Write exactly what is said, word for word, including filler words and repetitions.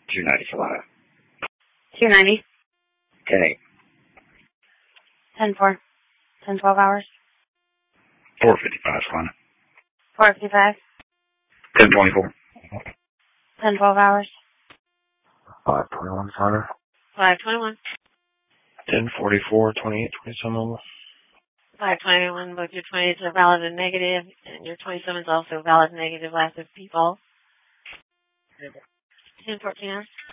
two ninety for live. two ninety. ten eight. ten four. ten twelve hours. four fifty-five, fine. four fifty-five. ten twenty-four. ten twelve hours. five twenty-one, fine. five twenty-one. ten forty-four, twenty-eight, twenty-seven. five twenty-one, both your twenties are valid and negative, and your twenty-seven is also valid and negative last of people. ten fourteen hours.